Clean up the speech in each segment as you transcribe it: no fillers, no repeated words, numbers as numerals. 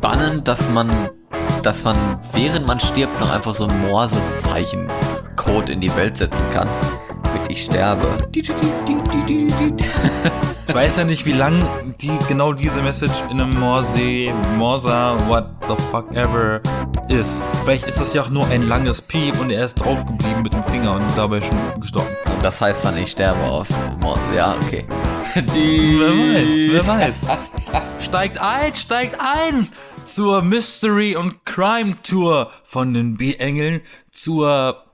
spannend, dass man während man stirbt noch einfach so ein Morsezeichen-Code in die Welt setzen kann. Mit ich sterbe. Ich weiß ja nicht, wie lang genau diese Message in einem Morsa, what the fuck ever ist. Vielleicht ist das ja auch nur ein langes Piep und er ist drauf geblieben mit dem Finger und dabei schon gestorben. Und das heißt dann, ich sterbe auf Morse. Ja, okay. Wer weiß. Steigt ein zur Mystery- und Crime-Tour von den B-Engeln zur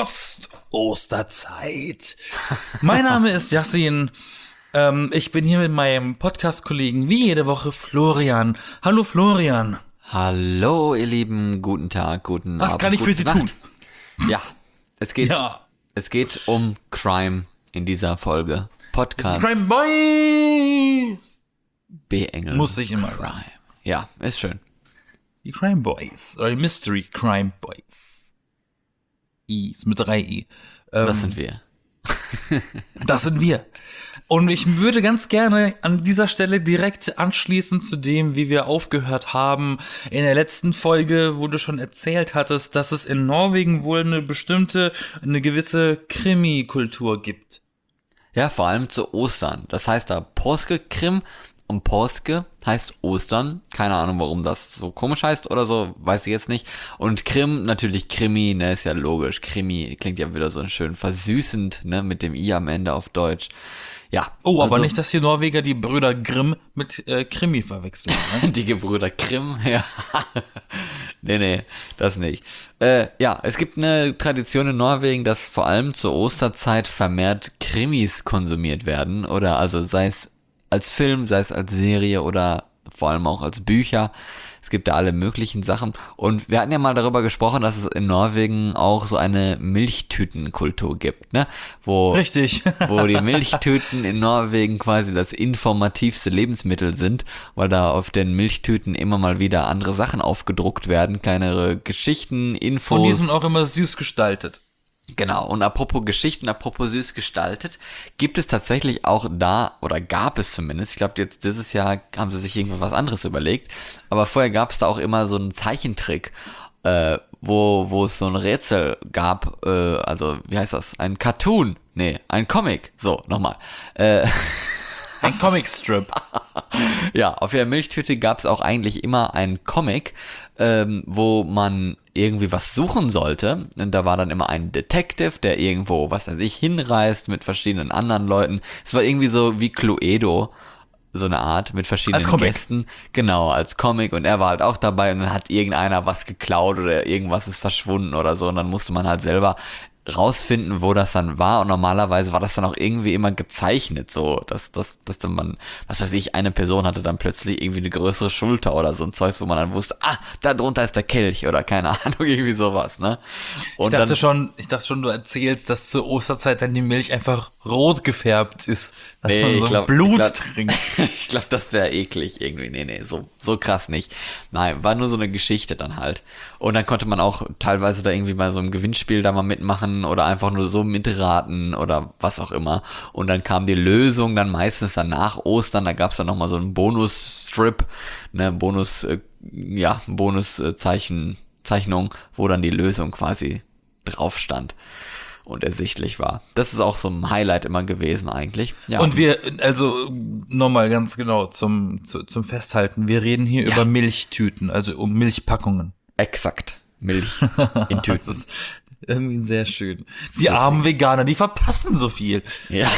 Post-Osterzeit. Mein Name ist Yassin. Ich bin hier mit meinem Podcast-Kollegen wie jede Woche Florian. Hallo Florian. Hallo ihr Lieben, guten Tag, guten Abend. Was kann ich für Sie tun? Ja, es geht um Crime in dieser Folge. Podcast. Crime Boys! B-Engel. Muss ich immer. Crime. Ja, ist schön. Die Crime Boys. Oder die Mystery Crime Boys. Ist mit 3 I. Das sind wir. Das sind wir. Und ich würde ganz gerne an dieser Stelle direkt anschließen zu dem, wie wir aufgehört haben. In der letzten Folge, wo du schon erzählt hattest, dass es in Norwegen wohl eine gewisse Krimi-Kultur gibt. Ja, vor allem zu Ostern. Das heißt da Påskekrim und Påske heißt Ostern. Keine Ahnung, warum das so komisch heißt oder so, weiß ich jetzt nicht. Und Krim, natürlich Krimi, ne, ist ja logisch. Krimi klingt ja wieder so schön versüßend, ne, mit dem I am Ende auf Deutsch. Ja. Oh, aber nicht, dass die Norweger die Brüder Grimm mit Krimi verwechseln. Ne? Die Gebrüder Grimm, ja. Nee, das nicht. Ja, es gibt eine Tradition in Norwegen, dass vor allem zur Osterzeit vermehrt Krimis konsumiert werden. Oder also sei es als Film, sei es als Serie oder vor allem auch als Bücher. Es gibt da alle möglichen Sachen. Und wir hatten ja mal darüber gesprochen, dass es in Norwegen auch so eine Milchtütenkultur gibt, ne? Richtig. Wo die Milchtüten in Norwegen quasi das informativste Lebensmittel sind, weil da auf den Milchtüten immer mal wieder andere Sachen aufgedruckt werden, kleinere Geschichten, Infos. Und die sind auch immer süß gestaltet. Genau, und apropos Geschichten, apropos süß gestaltet, gibt es tatsächlich auch da, oder gab es zumindest, ich glaube jetzt dieses Jahr haben sie sich irgendwas anderes überlegt, aber vorher gab es da auch immer so einen Zeichentrick, wo es so ein Rätsel gab, also wie heißt das, ein Cartoon, ein Comic, so, nochmal, Ein Comicstrip. Ja, auf der Milchtüte gab es auch eigentlich immer einen Comic, wo man irgendwie was suchen sollte. Und da war dann immer ein Detective, der irgendwo, was weiß ich, hinreist mit verschiedenen anderen Leuten. Es war irgendwie so wie Cluedo, so eine Art, mit verschiedenen Gästen. Genau, als Comic. Und er war halt auch dabei und dann hat irgendeiner was geklaut oder irgendwas ist verschwunden oder so. Und dann musste man halt selber rausfinden, wo das dann war, und normalerweise war das dann auch irgendwie immer gezeichnet, so, dass dann man, was weiß ich, eine Person hatte dann plötzlich irgendwie eine größere Schulter oder so ein Zeugs, wo man dann wusste, da drunter ist der Kelch oder keine Ahnung, irgendwie sowas, ne? Und ich dachte schon, du erzählst, dass zur Osterzeit dann die Milch einfach rot gefärbt ist, dass man so Blut trinkt. Ich glaube, das wäre eklig irgendwie, nee, so krass nicht. Nein, war nur so eine Geschichte dann halt. Und dann konnte man auch teilweise da irgendwie bei so einem Gewinnspiel da mal mitmachen oder einfach nur so mitraten oder was auch immer. Und dann kam die Lösung dann meistens dann nach Ostern, da gab es dann nochmal so einen Bonus-Strip, ne, Bonus-Zeichnung, wo dann die Lösung quasi drauf stand und ersichtlich war. Das ist auch so ein Highlight immer gewesen eigentlich. Ja. Und wir, also nochmal ganz genau zum Festhalten, wir reden hier über Milchtüten, also um Milchpackungen. Exakt. Milch in Tüten. Das ist irgendwie sehr schön. Die armen Veganer, die verpassen so viel. Ja,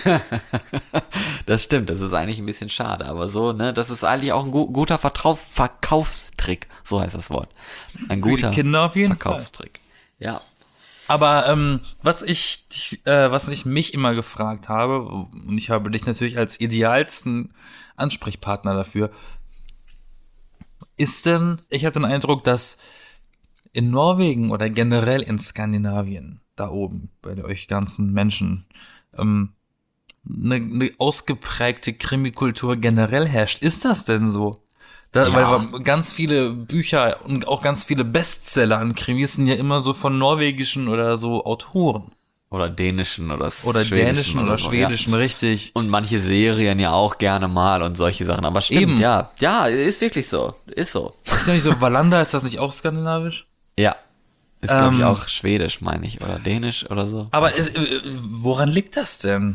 das stimmt. Das ist eigentlich ein bisschen schade. Aber so, ne, das ist eigentlich auch ein guter Verkaufstrick. So heißt das Wort. Ein guter Kinder auf jeden Verkaufstrick. Fall. Ja. Aber was ich mich immer gefragt habe, und ich habe dich natürlich als idealsten Ansprechpartner dafür, ist denn, ich habe den Eindruck, dass in Norwegen oder generell in Skandinavien, da oben, bei euch ganzen Menschen, eine ausgeprägte Krimikultur generell herrscht. Ist das denn so? Weil ganz viele Bücher und auch ganz viele Bestseller an Krimis sind ja immer so von norwegischen oder so Autoren. Oder dänischen oder Oder schwedischen dänischen oder so, schwedischen, richtig. Und manche Serien ja auch gerne mal und solche Sachen. Aber stimmt, Eben. ja. Ja, ist wirklich so. Ist so. Ist ja nicht so, Wallander, ist das nicht auch skandinavisch? Ja. Ist, glaube ich, auch schwedisch, meine ich. Oder dänisch oder so. Aber woran liegt das denn?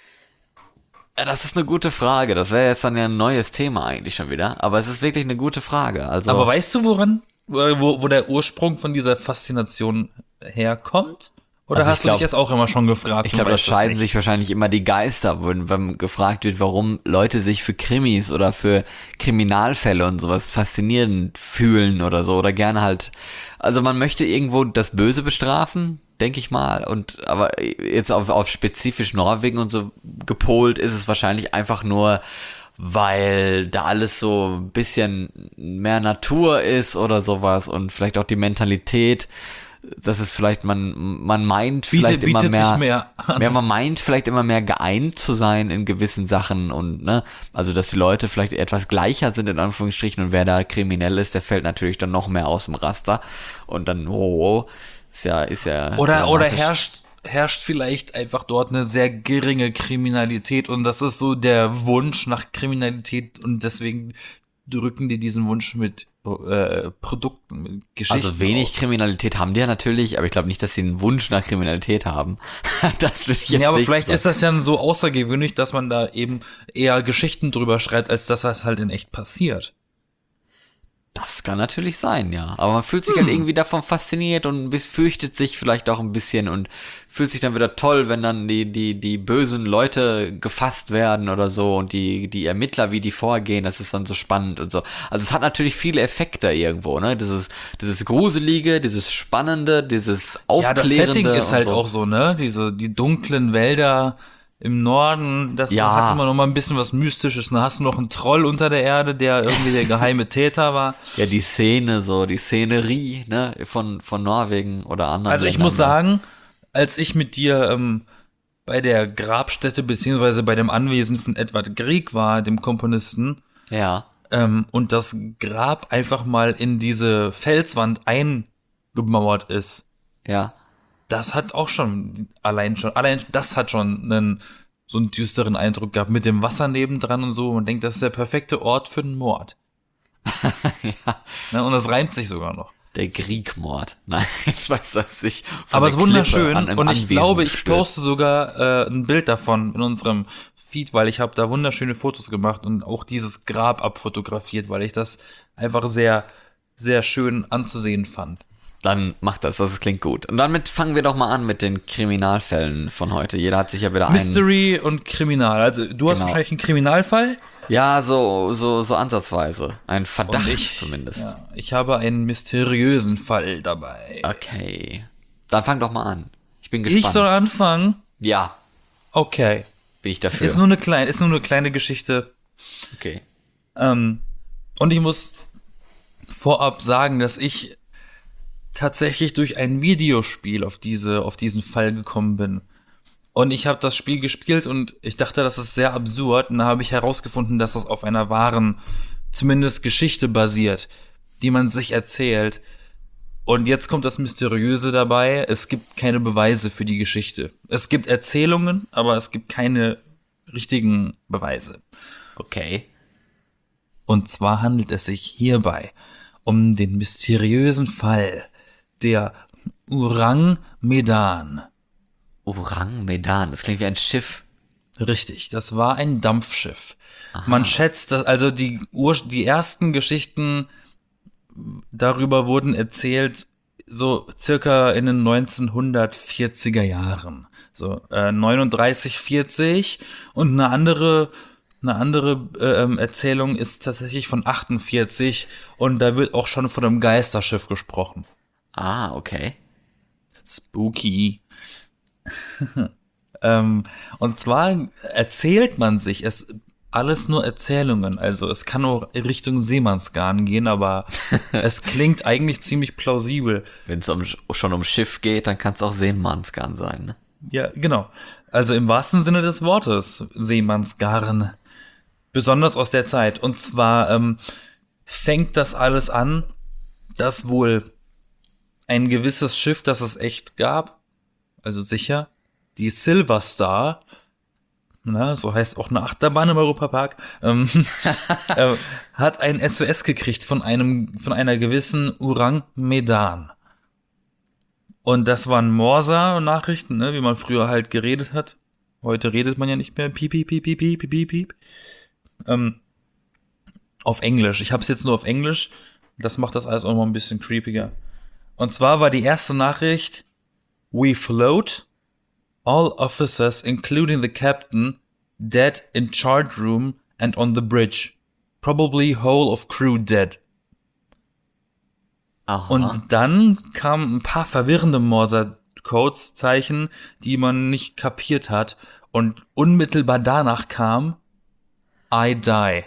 Ja, das ist eine gute Frage. Das wäre jetzt dann ja ein neues Thema eigentlich schon wieder. Aber es ist wirklich eine gute Frage. Also, Aber weißt du, wo der Ursprung von dieser Faszination herkommt? Oder Also ich hast du dich glaub- das auch immer schon gefragt? ich und glaube, da weißt es scheiden nicht? sich wahrscheinlich immer die Geister, wenn gefragt wird, warum Leute sich für Krimis oder für Kriminalfälle und sowas faszinierend fühlen oder so. Oder gerne halt. Also man möchte irgendwo das Böse bestrafen, denke ich mal. Aber jetzt auf spezifisch Norwegen und so gepolt ist es wahrscheinlich einfach nur, weil da alles so ein bisschen mehr Natur ist oder sowas und vielleicht auch die Mentalität, dass es vielleicht man meint vielleicht immer bietet mehr, sich mehr an. ja, man meint vielleicht immer mehr geeint zu sein in gewissen Sachen und ne, also dass die Leute vielleicht etwas gleicher sind in Anführungsstrichen und wer da kriminell ist, der fällt natürlich dann noch mehr aus dem Raster und dann ist ja Oder dramatisch. herrscht vielleicht einfach dort eine sehr geringe Kriminalität und das ist so der Wunsch nach Kriminalität und deswegen drücken die diesen Wunsch mit Produkten, mit Geschichten Also wenig aus. Kriminalität haben die ja natürlich, aber ich glaube nicht, dass sie einen Wunsch nach Kriminalität haben. Das will ich jetzt Ja, aber nicht vielleicht sagen. ist das ja so außergewöhnlich, dass man da eben eher Geschichten drüber schreibt, als dass das halt in echt passiert. Das kann natürlich sein, ja. Aber man fühlt sich halt irgendwie davon fasziniert und fürchtet sich vielleicht auch ein bisschen und fühlt sich dann wieder toll, wenn dann die bösen Leute gefasst werden oder so und die Ermittler, wie die vorgehen, das ist dann so spannend und so. Also es hat natürlich viele Effekte irgendwo, ne? Dieses Gruselige, dieses Spannende, dieses Ja, das Aufklärende. Setting ist und halt so. auch so, ne? Die dunklen Wälder im Norden, das Ja. hat immer noch mal ein bisschen was Mystisches. Da hast du noch einen Troll unter der Erde, der irgendwie der geheime Täter war. Ja, die Szenerie, ne, von Norwegen oder anderen Also ich Ländern, muss sagen, als ich mit dir bei der Grabstätte beziehungsweise bei dem Anwesen von Edvard Grieg war, dem Komponisten, ne? Ja, und das Grab einfach mal in diese Felswand eingemauert ist, ja. das hat auch schon, allein das hat schon so einen düsteren Eindruck gehabt, mit dem Wasser nebendran und so. Man denkt, das ist der perfekte Ort für einen Mord. Ne, und das reimt sich sogar noch. Der Griegmord. Nein, ich weiß das nicht. Von Aber der es ist Klippe wunderschön an einem und ich Anwesen glaube, ich gestürzt. poste sogar ein Bild davon in unserem Feed, weil ich habe da wunderschöne Fotos gemacht und auch dieses Grab abfotografiert, weil ich das einfach sehr, sehr schön anzusehen fand. Dann macht das klingt gut. Und damit fangen wir doch mal an mit den Kriminalfällen von heute. Jeder hat sich ja wieder einen. Mystery und Kriminal. Also du hast Genau. wahrscheinlich einen Kriminalfall. Ja, so ansatzweise. Ein Verdacht Und ich, zumindest. Ja, ich habe einen mysteriösen Fall dabei. Okay. Dann fang doch mal an. Ich bin Ich gespannt. soll anfangen? Ja, Okay. bin ich dafür. Ist nur eine kleine Geschichte. Okay. Und ich muss vorab sagen, dass ich tatsächlich durch ein Videospiel auf diesen Fall gekommen bin. Und ich habe das Spiel gespielt und ich dachte, das ist sehr absurd. Und da habe ich herausgefunden, dass es auf einer wahren, zumindest Geschichte basiert, die man sich erzählt. Und jetzt kommt das Mysteriöse dabei. Es gibt keine Beweise für die Geschichte. Es gibt Erzählungen, aber es gibt keine richtigen Beweise. Okay. Und zwar handelt es sich hierbei um den mysteriösen Fall der Orang Medan. Orang Medan. Das klingt wie ein Schiff. Richtig, das war ein Dampfschiff. Man schätzt, dass also die ersten Geschichten darüber wurden erzählt so circa in den 1940er Jahren. So 39, 40 und eine andere Erzählung ist tatsächlich von 48 und da wird auch schon von einem Geisterschiff gesprochen. Ah, okay. Spooky. Und zwar erzählt man sich, es alles nur Erzählungen, also es kann auch in Richtung Seemannsgarn gehen, aber es klingt eigentlich ziemlich plausibel. Wenn es schon um Schiff geht, dann kann es auch Seemannsgarn sein, ne? Ja, genau. Also im wahrsten Sinne des Wortes, Seemannsgarn. Besonders aus der Zeit. Und zwar fängt das alles an, dass wohl ein gewisses Schiff, das es echt gab, also sicher, die Silver Star, so heißt auch eine Achterbahn im Europapark, hat ein SOS gekriegt von einer gewissen Orang Medan. Und das waren Morse-Nachrichten, ne, wie man früher halt geredet hat. Heute redet man ja nicht mehr. Piep, piep, piep, piep, piep, piep, piep. Auf Englisch. Ich habe es jetzt nur auf Englisch. Das macht das alles auch mal ein bisschen creepiger. Und zwar war die erste Nachricht: We float. All officers, including the captain, dead in chart room and on the bridge. Probably whole of crew dead. Aha. Und dann kamen ein paar verwirrende Morse-Codes-Zeichen, die man nicht kapiert hat. Und unmittelbar danach kam I die.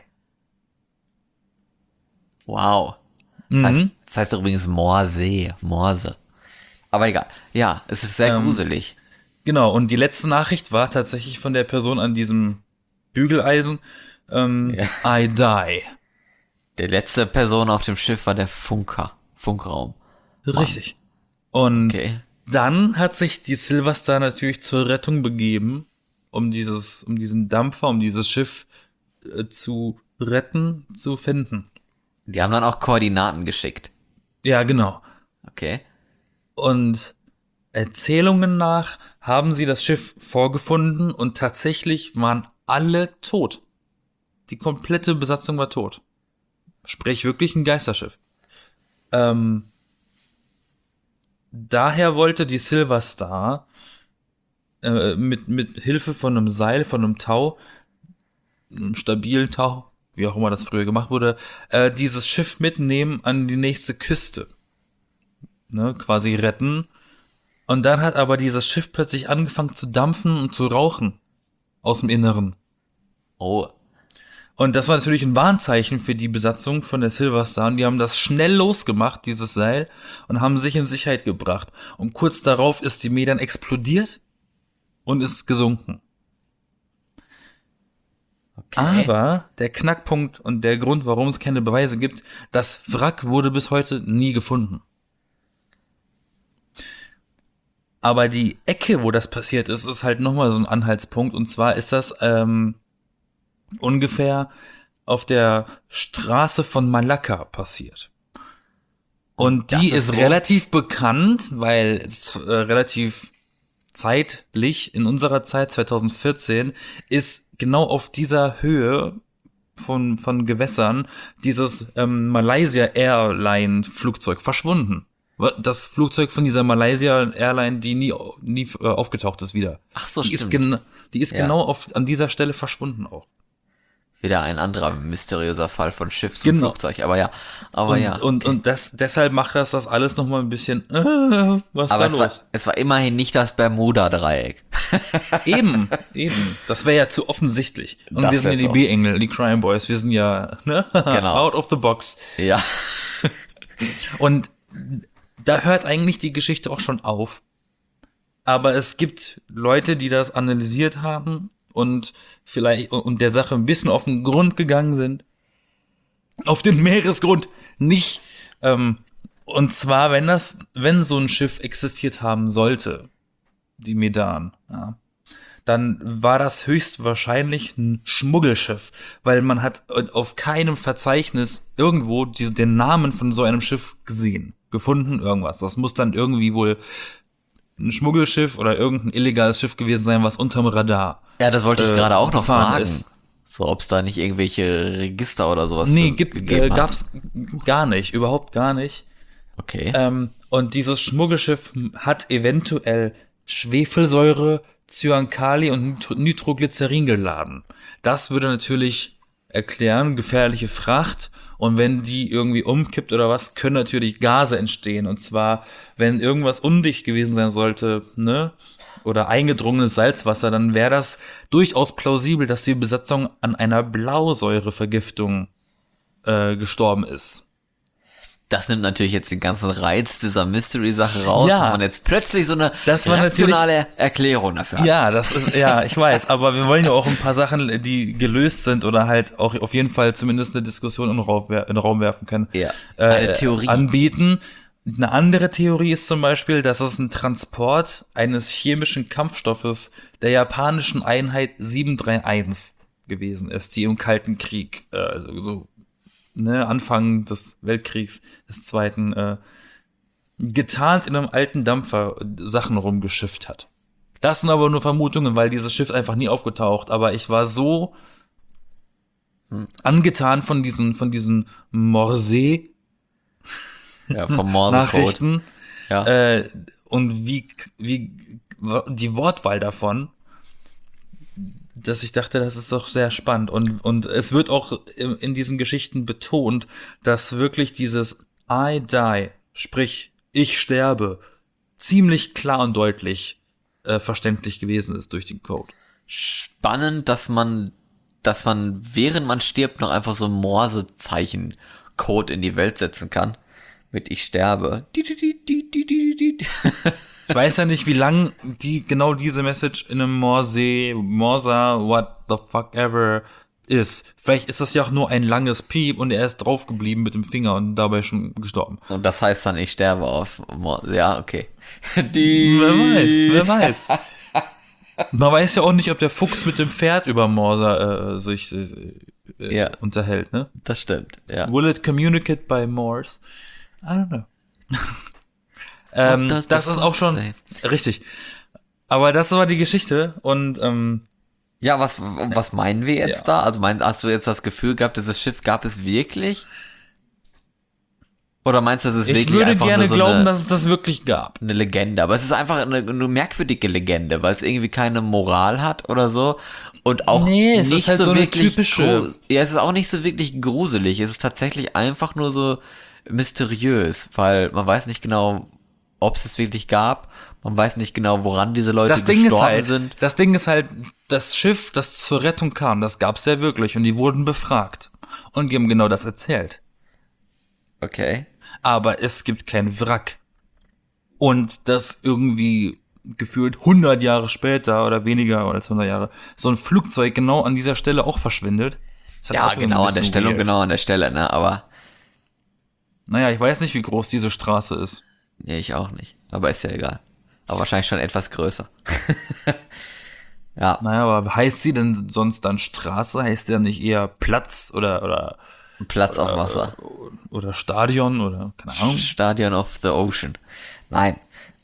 Wow. Das heißt doch übrigens Morse. Aber egal. Ja, es ist sehr gruselig. Genau, und die letzte Nachricht war tatsächlich von der Person an diesem Bügeleisen. I die. Der letzte Person auf dem Schiff war der Funkraum. Richtig. Und Okay. dann hat sich die Silver Star natürlich zur Rettung begeben, um diesen Dampfer, um dieses Schiff zu retten, zu finden. Die haben dann auch Koordinaten geschickt. Ja, genau. Okay. Und Erzählungen nach haben sie das Schiff vorgefunden und tatsächlich waren alle tot. Die komplette Besatzung war tot. Sprich, wirklich ein Geisterschiff. Daher wollte die Silver Star mit Hilfe von einem Seil, von einem Tau, einem stabilen Tau, wie auch immer das früher gemacht wurde, dieses Schiff mitnehmen an die nächste Küste. Ne, quasi retten. Und dann hat aber dieses Schiff plötzlich angefangen zu dampfen und zu rauchen. Aus dem Inneren. Oh. Und das war natürlich ein Warnzeichen für die Besatzung von der Silver Star. Und die haben das schnell losgemacht, dieses Seil, und haben sich in Sicherheit gebracht. Und kurz darauf ist die Medan explodiert und ist gesunken. Okay. Aber der Knackpunkt und der Grund, warum es keine Beweise gibt, das Wrack wurde bis heute nie gefunden. Aber die Ecke, wo das passiert ist, ist halt nochmal so ein Anhaltspunkt. Und zwar ist das ungefähr auf der Straße von Malakka passiert. Und die ist relativ bekannt, weil es relativ zeitlich, in unserer Zeit, 2014, ist genau auf dieser Höhe von Gewässern dieses Malaysia Airline Flugzeug verschwunden. Das Flugzeug von dieser Malaysia Airline, die nie aufgetaucht ist wieder. Ach so, die stimmt. Die ist genau an dieser Stelle verschwunden auch. Wieder ein anderer mysteriöser Fall von Schiff zum Genau. Flugzeug. Aber ja. Und deshalb macht das alles nochmal ein bisschen, was Aber ist da los? es war immerhin nicht das Bermuda-Dreieck. Eben. Das wäre ja zu offensichtlich. Und Das wir sind ja wär's die auch. B-Engel, die Crime Boys. Wir sind ja Genau. out of the box. Ja. Und da hört eigentlich die Geschichte auch schon auf. Aber es gibt Leute, die das analysiert haben und vielleicht und der Sache ein bisschen auf den Grund gegangen sind. Auf den Meeresgrund nicht. Und zwar, wenn so ein Schiff existiert haben sollte, die Medan, ja, dann war das höchstwahrscheinlich ein Schmuggelschiff, weil man hat auf keinem Verzeichnis irgendwo den Namen von so einem Schiff gefunden, irgendwas. Das muss dann irgendwie wohl ein Schmuggelschiff oder irgendein illegales Schiff gewesen sein, was unterm Radar Ja, das wollte ich gerade auch noch gefahren fragen. ist. So, ob es da nicht irgendwelche Register oder sowas Nee, hat. gab's gar nicht, überhaupt gar nicht. Okay. Und dieses Schmuggelschiff hat eventuell Schwefelsäure, Cyankali und Nitroglycerin geladen. Das würde natürlich erklären, gefährliche Fracht. Und wenn die irgendwie umkippt oder was, können natürlich Gase entstehen. Und zwar, wenn irgendwas undicht gewesen sein sollte, ne, oder eingedrungenes Salzwasser, dann wäre das durchaus plausibel, dass die Besatzung an einer Blausäurevergiftung gestorben ist. Das nimmt natürlich jetzt den ganzen Reiz dieser Mystery-Sache raus, Ja. dass man jetzt plötzlich so eine Das war rationale Erklärung dafür hat. Ja, ich weiß, aber wir wollen ja auch ein paar Sachen, die gelöst sind oder halt auch auf jeden Fall zumindest eine Diskussion in den Raum werfen können, Ja, eine Theorie. anbieten. Eine andere Theorie ist zum Beispiel, dass es ein Transport eines chemischen Kampfstoffes der japanischen Einheit 731 gewesen ist, die im Kalten Krieg, Anfang des Weltkriegs, des Zweiten, getarnt in einem alten Dampfer Sachen rumgeschifft hat. Das sind aber nur Vermutungen, weil dieses Schiff einfach nie aufgetaucht. Aber ich war so angetan von diesen Morse Ja, vom Morsecode. Nachrichten Ja. und wie die Wortwahl davon, dass ich dachte, das ist doch sehr spannend. Und es wird auch in diesen Geschichten betont, dass wirklich dieses I die, sprich ich sterbe, ziemlich klar und deutlich verständlich gewesen ist durch den Code. Spannend, dass man, während man stirbt, noch einfach so ein Morsezeichen-Code in die Welt setzen kann. Mit ich sterbe. Ich weiß ja nicht, wie lang genau diese Message in einem Morsa, what the fuck ever ist. Vielleicht ist das ja auch nur ein langes Piep und er ist drauf geblieben mit dem Finger und dabei schon gestorben. Und das heißt dann, ich sterbe auf ja, okay. Wer weiß. Man weiß ja auch nicht, ob der Fuchs mit dem Pferd über Morsa sich Ja. unterhält, ne? Das stimmt, ja. Will it communicate by Morse? I don't know. does the Das ist auch fox schon say? richtig. Aber das war die Geschichte und Ja, was meinen wir jetzt da? Also hast du jetzt das Gefühl gehabt, dieses Schiff gab es wirklich? Oder meinst du, das ist ich wirklich würde einfach gerne nur so glauben, dass es das wirklich gab. eine Legende? Aber es ist einfach eine merkwürdige Legende, weil es irgendwie keine Moral hat oder so. Und auch Nee, es nicht ist halt so so eine wirklich typische- ja, es ist auch nicht so wirklich gruselig. Es ist tatsächlich einfach nur so mysteriös, weil man weiß nicht genau, ob es wirklich gab. Man weiß nicht genau, woran diese Leute Das Ding gestorben sind. ist halt, das Schiff, das zur Rettung kam, das gab's ja wirklich und die wurden befragt. Und die haben genau das erzählt. Okay. Aber es gibt kein Wrack. Und das irgendwie gefühlt 100 Jahre später oder weniger oder als 100 Jahre so ein Flugzeug genau an dieser Stelle auch verschwindet. Das hat Ja, auch irgendwie genau ein an der bisschen Stelle und weird. genau an der Stelle, ne? Aber Naja, ich weiß nicht, wie groß diese Straße ist. nee, ich auch nicht. Aber ist ja egal. Aber wahrscheinlich schon etwas größer. Ja, Naja, aber heißt sie denn sonst dann Straße? Heißt der nicht eher Platz oder Platz auf Wasser. Stadion oder keine Ahnung? Stadion of the Ocean. Nein.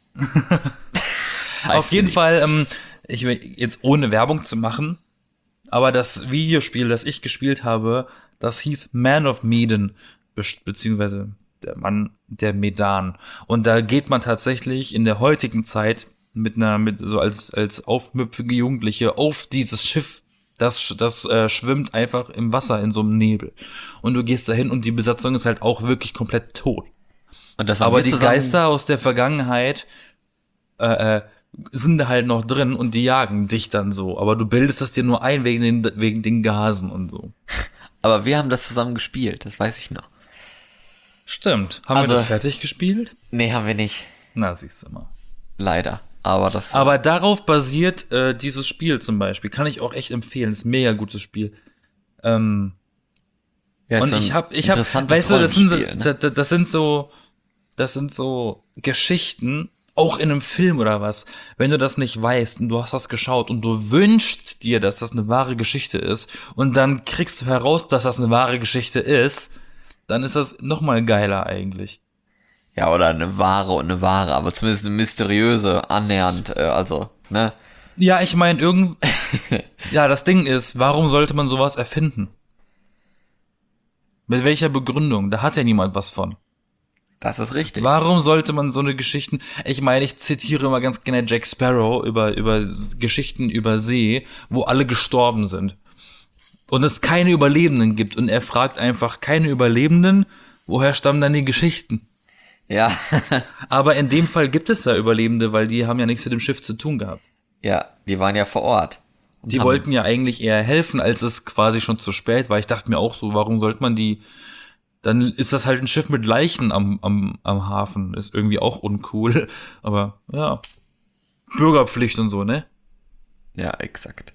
Auf jeden Fall, ich will jetzt ohne Werbung zu machen, aber das Videospiel, das ich gespielt habe, das hieß Man of Medan, beziehungsweise der Mann der Medan. Und da geht man tatsächlich in der heutigen Zeit mit so als aufmüpfige Jugendliche auf dieses Schiff. Das schwimmt einfach im Wasser in so einem Nebel. Und du gehst dahin und die Besatzung ist halt auch wirklich komplett tot. Und das haben Aber wir die zusammen- Geister aus der Vergangenheit sind da halt noch drin und die jagen dich dann so. Aber du bildest das dir nur ein wegen den Gasen und so. Aber wir haben das zusammen gespielt, das weiß ich noch. Stimmt. Haben Also- wir das fertig gespielt? Nee, haben wir nicht. Na, siehst du mal. Leider. Aber das. Aber darauf basiert dieses Spiel zum Beispiel. Kann ich auch echt empfehlen. Ist ein mega gutes Spiel. ja, Und ist so ein ich hab, interessantes weißt du, Rollenspiel, ne? das sind so Geschichten, auch in einem Film oder was, wenn du das nicht weißt und du hast das geschaut und du wünschst dir, dass das eine wahre Geschichte ist und dann kriegst du heraus, dass das eine wahre Geschichte ist, dann ist das noch mal geiler eigentlich. Ja, oder eine wahre, aber zumindest eine mysteriöse, annähernd, also, ne? Ja, ich meine, ja, das Ding ist, warum sollte man sowas erfinden? Mit welcher Begründung? Da hat ja niemand was von. Das ist richtig. Warum sollte man so eine Geschichten, ich meine, ich zitiere immer ganz gerne Jack Sparrow über Geschichten über See, wo alle gestorben sind. Und es keine Überlebenden gibt. Und er fragt einfach, keine Überlebenden, woher stammen dann die Geschichten? Ja. Aber in dem Fall gibt es ja Überlebende, weil die haben ja nichts mit dem Schiff zu tun gehabt. Ja, die waren ja vor Ort. Und Die haben- wollten ja eigentlich eher helfen, als es quasi schon zu spät war. Ich dachte mir auch so, warum sollte man die, dann ist das halt ein Schiff mit Leichen am Hafen. Ist irgendwie auch uncool. Aber ja, Bürgerpflicht und so, ne? Ja, exakt.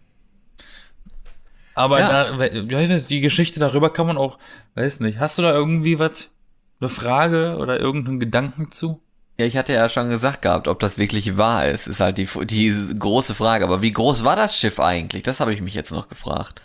Aber Ja. die Geschichte darüber kann man auch, weiß nicht, hast du da irgendwie was eine Frage oder irgendeinen Gedanken zu? Ja, ich hatte ja schon gesagt gehabt, ob das wirklich wahr ist halt die große Frage. Aber wie groß war das Schiff eigentlich? Das habe ich mich jetzt noch gefragt.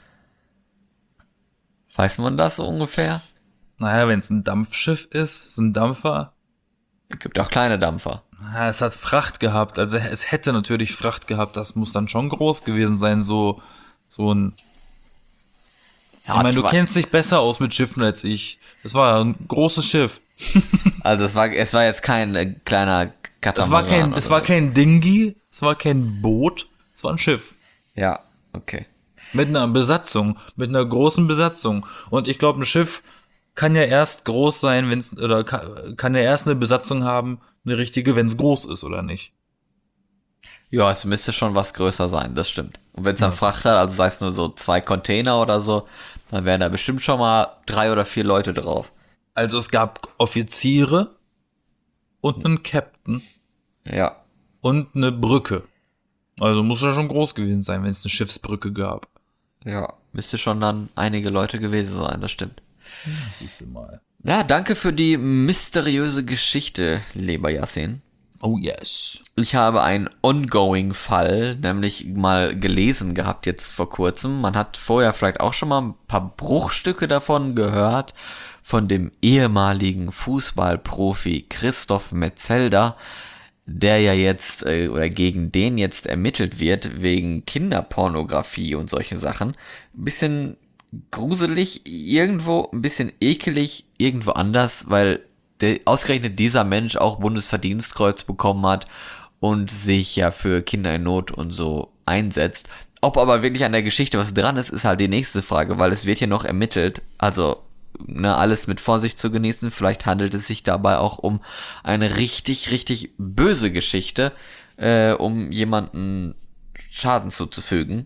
Weiß man das so ungefähr? Naja, wenn es ein Dampfschiff ist, so ein Dampfer, Es gibt auch kleine Dampfer. ja, es hat Fracht gehabt, also es hätte natürlich Fracht gehabt, das muss dann schon groß gewesen sein, so ein, Ja, ich meine, du zwei- kennst dich besser aus mit Schiffen als ich. Das war ein großes Schiff. Also es war jetzt kein kleiner Katamaran. Es war kein Dinghy, es war kein Boot, es war ein Schiff. Ja, okay. Mit einer Besatzung, mit einer großen Besatzung. Und ich glaube, ein Schiff kann ja erst groß sein, kann ja erst eine Besatzung haben, eine richtige, wenn es groß ist, oder nicht? Ja, es müsste schon was größer sein, das stimmt. Und wenn es dann Fracht hat, also sei es nur so 2 Container oder so, dann wären da bestimmt schon mal 3 oder 4 Leute drauf. Also es gab Offiziere und einen Captain Ja. und eine Brücke. Also muss ja schon groß gewesen sein, wenn es eine Schiffsbrücke gab. Ja, müsste schon dann einige Leute gewesen sein, das stimmt. Siehst du mal. Ja, danke für die mysteriöse Geschichte, lieber Yassin. Oh yes. Ich habe einen Ongoing-Fall, nämlich mal gelesen gehabt jetzt vor kurzem. Man hat vorher vielleicht auch schon mal ein paar Bruchstücke davon gehört, von dem ehemaligen Fußballprofi Christoph Metzelder, der ja jetzt, oder gegen den jetzt ermittelt wird, wegen Kinderpornografie und solche Sachen. Ein bisschen gruselig irgendwo, ein bisschen ekelig irgendwo anders, weil ausgerechnet dieser Mensch auch Bundesverdienstkreuz bekommen hat und sich ja für Kinder in Not und so einsetzt. Ob aber wirklich an der Geschichte was dran ist, ist halt die nächste Frage, weil es wird hier noch ermittelt. Also, ne, alles mit Vorsicht zu genießen. Vielleicht handelt es sich dabei auch um eine richtig, richtig böse Geschichte, um jemanden Schaden zuzufügen.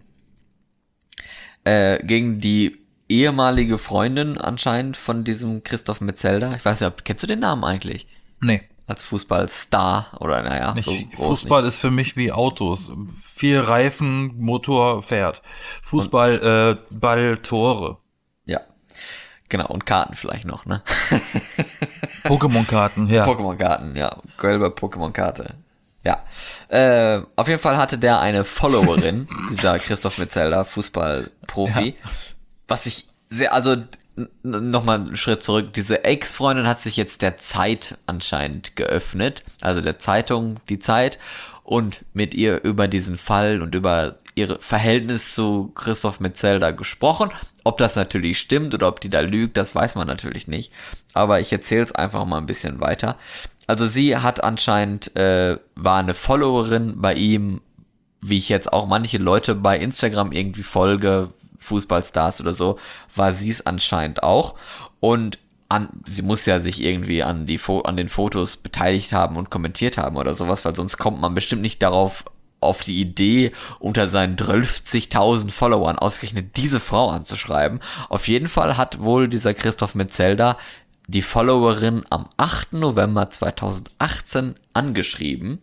Gegen die ehemalige Freundin anscheinend von diesem Christoph Metzelder. Ich weiß nicht, kennst du den Namen eigentlich? Nee. Als Fußballstar oder naja, Nicht, so groß Fußball ist für mich wie Autos. 4 Reifen, Motor fährt. Fußball, Ball, Tore. nicht. Ja, genau. Und Karten vielleicht noch, ne? Pokémon-Karten, ja. Pokémon-Karten, ja. Gelbe Pokémon-Karte. Ja. Auf jeden Fall hatte der eine Followerin, dieser Christoph Metzelder, Fußballprofi, was ich sehr, also nochmal einen Schritt zurück, diese Ex-Freundin hat sich jetzt der Zeit anscheinend geöffnet, also der Zeitung Die Zeit, und mit ihr über diesen Fall und über ihr Verhältnis zu Christoph Metzelder gesprochen. Ob das natürlich stimmt oder ob die da lügt, das weiß man natürlich nicht. Aber ich erzähle es einfach mal ein bisschen weiter. Also sie hat anscheinend, war eine Followerin bei ihm, wie ich jetzt auch manche Leute bei Instagram irgendwie folge, Fußballstars oder so, war sie es anscheinend auch. Und sie muss ja sich irgendwie an den Fotos beteiligt haben und kommentiert haben oder sowas, weil sonst kommt man bestimmt nicht auf die Idee, unter seinen 12.000 Followern ausgerechnet diese Frau anzuschreiben. Auf jeden Fall hat wohl dieser Christoph Metzelder die Followerin am 8. November 2018 angeschrieben.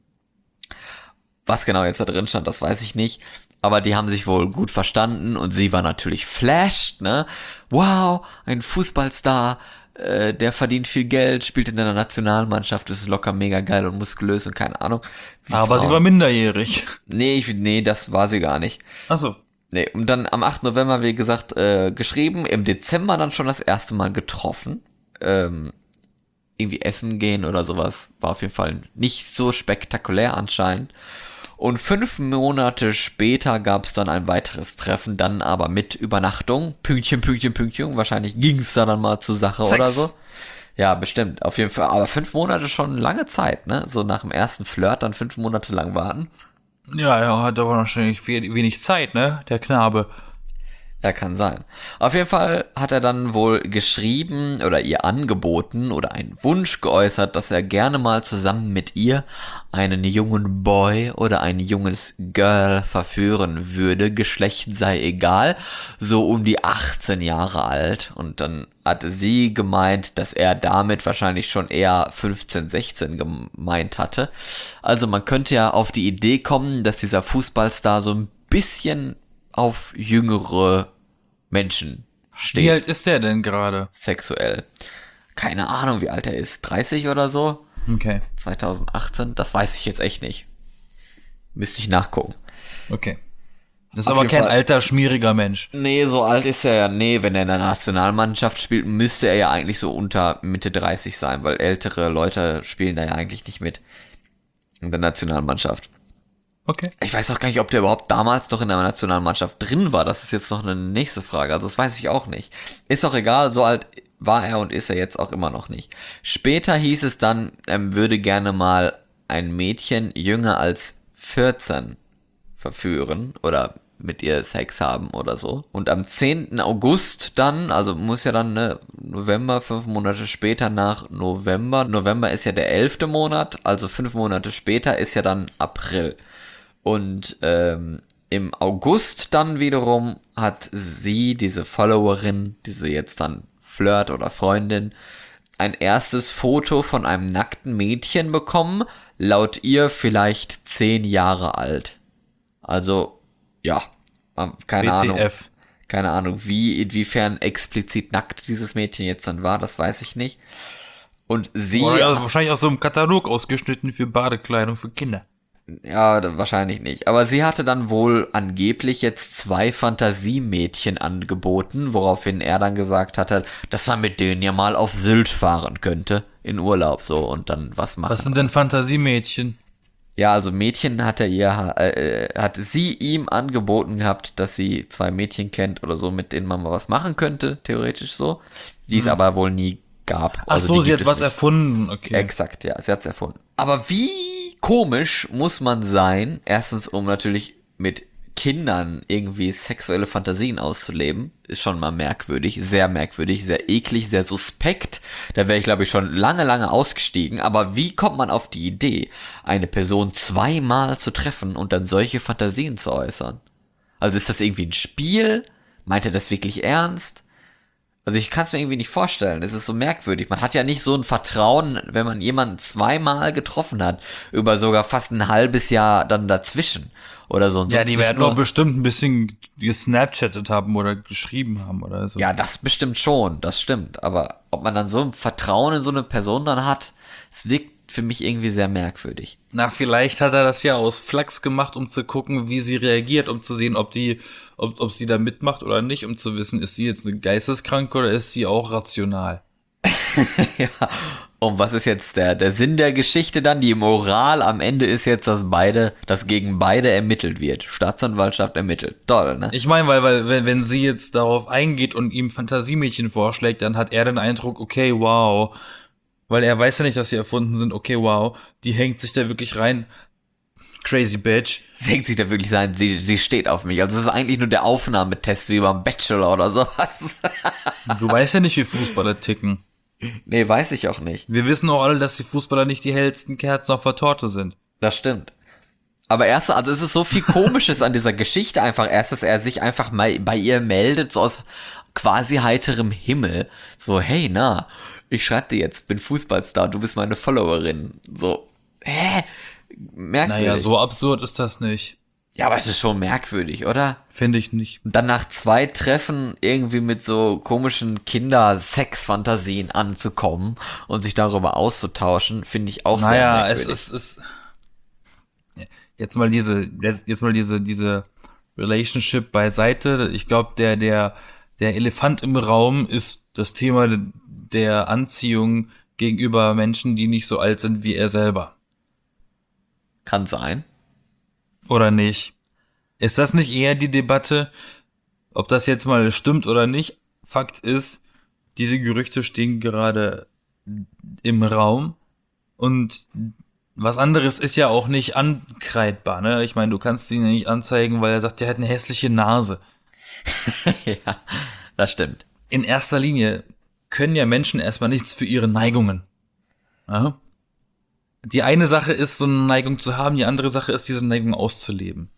Was genau jetzt da drin stand, das weiß ich nicht. Aber die haben sich wohl gut verstanden und sie war natürlich flashed, ne? Wow, ein Fußballstar, der verdient viel Geld, spielt in der Nationalmannschaft, ist locker mega geil und muskulös und keine Ahnung. Aber sie war minderjährig. Nee, das war sie gar nicht. Ach so. Nee, und dann am 8. November, wie gesagt, geschrieben, im Dezember dann schon das erste Mal getroffen. Irgendwie essen gehen oder sowas. War auf jeden Fall nicht so spektakulär anscheinend. Und 5 Monate später gab es dann ein weiteres Treffen, dann aber mit Übernachtung. Pünktchen. Wahrscheinlich ging es dann mal zur Sache Sex. oder so. Ja, bestimmt, auf jeden Fall. Aber 5 Monate schon lange Zeit, ne? So nach dem ersten Flirt dann 5 Monate lang warten. Ja, er hat aber wahrscheinlich wenig Zeit, ne? Der Knabe. Ja, kann sein. Auf jeden Fall hat er dann wohl geschrieben oder ihr angeboten oder einen Wunsch geäußert, dass er gerne mal zusammen mit ihr einen jungen Boy oder ein junges Girl verführen würde. Geschlecht sei egal, so um die 18 Jahre alt. Und dann hatte sie gemeint, dass er damit wahrscheinlich schon eher 15, 16 gemeint hatte. Also man könnte ja auf die Idee kommen, dass dieser Fußballstar so ein bisschen auf jüngere Menschen steht. Wie alt ist der denn gerade? Sexuell. Keine Ahnung, wie alt er ist. 30 oder so? Okay. 2018? Das weiß ich jetzt echt nicht. Müsste ich nachgucken. Okay. Das ist Auf aber jeden kein Fall. alter, schmieriger Mensch. Nee, so alt ist er ja. Nee, wenn er in der Nationalmannschaft spielt, müsste er ja eigentlich so unter Mitte 30 sein, weil ältere Leute spielen da ja eigentlich nicht mit in der Nationalmannschaft. Okay. Ich weiß auch gar nicht, ob der überhaupt damals noch in der Nationalmannschaft drin war. Das ist jetzt noch eine nächste Frage. Also das weiß ich auch nicht. Ist doch egal, so alt war er und ist er jetzt auch immer noch nicht. Später hieß es dann, er würde gerne mal ein Mädchen jünger als 14 verführen oder mit ihr Sex haben oder so. Und am 10. August dann, also muss ja dann November, 5 Monate später nach November. November ist ja der 11. Monat, also 5 Monate später ist ja dann April. Und im August dann wiederum hat sie, diese Followerin, diese jetzt dann Flirt oder Freundin, ein erstes Foto von einem nackten Mädchen bekommen, laut ihr vielleicht 10 Jahre alt. Also, ja, keine Ahnung. WTF. Keine Ahnung, inwiefern explizit nackt dieses Mädchen jetzt dann war, das weiß ich nicht. Und sie... Also wahrscheinlich aus so einem Katalog ausgeschnitten für Badekleidung für Kinder. Ja, wahrscheinlich nicht. Aber sie hatte dann wohl angeblich jetzt 2 Fantasiemädchen angeboten, woraufhin er dann gesagt hatte, dass man mit denen ja mal auf Sylt fahren könnte, in Urlaub so und dann was machen. Was sind denn Fantasiemädchen? Ja, also Mädchen hat sie ihm angeboten gehabt, dass sie 2 Mädchen kennt oder so, mit denen man mal was machen könnte, theoretisch so, die es aber wohl nie gab. Ach Also so, die sie gibt hat es was nicht. erfunden, okay. Exakt, ja, sie hat's erfunden. Aber wie komisch muss man sein, erstens um natürlich mit Kindern irgendwie sexuelle Fantasien auszuleben, ist schon mal merkwürdig, sehr eklig, sehr suspekt. Da wäre ich, glaube ich, schon lange ausgestiegen. Aber wie kommt man auf die Idee, eine Person 2-mal zu treffen und dann solche Fantasien zu äußern? Also ist das irgendwie ein Spiel? Meint er das wirklich ernst? Also ich kann es mir irgendwie nicht vorstellen. Es ist so merkwürdig. Man hat ja nicht so ein Vertrauen, wenn man jemanden 2-mal getroffen hat, über sogar fast ein halbes Jahr dann dazwischen oder so. Und Ja, sonst die nicht werden nur- doch bestimmt ein bisschen gesnapchattet haben oder geschrieben haben oder so. Ja, das bestimmt schon, das stimmt. Aber ob man dann so ein Vertrauen in so eine Person dann hat, es wirkt für mich irgendwie sehr merkwürdig. Na, vielleicht hat er das ja aus Flachs gemacht, um zu gucken, wie sie reagiert, um zu sehen, ob sie da mitmacht oder nicht, um zu wissen, ist sie jetzt eine Geisteskranke oder ist sie auch rational? Ja. Und was ist jetzt der Sinn der Geschichte dann? Die Moral am Ende ist jetzt, dass gegen beide ermittelt wird. Staatsanwaltschaft ermittelt. Toll, ne? Ich meine, weil wenn sie jetzt darauf eingeht und ihm Fantasiemädchen vorschlägt, dann hat er den Eindruck, okay, wow, weil er weiß ja nicht, dass sie erfunden sind, okay, wow, die hängt sich da wirklich rein. Crazy bitch. Denkt sich da wirklich sein, sie steht auf mich. Also es ist eigentlich nur der Aufnahmetest wie beim Bachelor oder sowas. Du weißt ja nicht, wie Fußballer ticken. Nee, weiß ich auch nicht. Wir wissen auch alle, dass die Fußballer nicht die hellsten Kerzen auf der Torte sind. Das stimmt. Aber also es ist so viel Komisches an dieser Geschichte einfach. Erst, dass er sich einfach mal bei ihr meldet, so aus quasi heiterem Himmel. So, hey, na, ich schreibe dir jetzt, bin Fußballstar, du bist meine Followerin. So, merkwürdig. Naja, so absurd ist das nicht. Ja, aber es ist schon merkwürdig, oder? Finde ich nicht. Und dann nach 2 Treffen irgendwie mit so komischen Kinder-Sex-Fantasien anzukommen und sich darüber auszutauschen, finde ich auch sehr Naja, merkwürdig. es ist jetzt mal diese Relationship beiseite. Ich glaube, der Elefant im Raum ist das Thema der Anziehung gegenüber Menschen, die nicht so alt sind wie er selber. Kann sein. Oder nicht? Ist das nicht eher die Debatte, ob das jetzt mal stimmt oder nicht? Fakt ist, diese Gerüchte stehen gerade im Raum und was anderes ist ja auch nicht ankreidbar, ne? Ich meine, du kannst ihn ja nicht anzeigen, weil er sagt, der hat eine hässliche Nase. Ja, das stimmt. In erster Linie können ja Menschen erstmal nichts für ihre Neigungen. Ja? Die eine Sache ist, so eine Neigung zu haben, die andere Sache ist, diese Neigung auszuleben.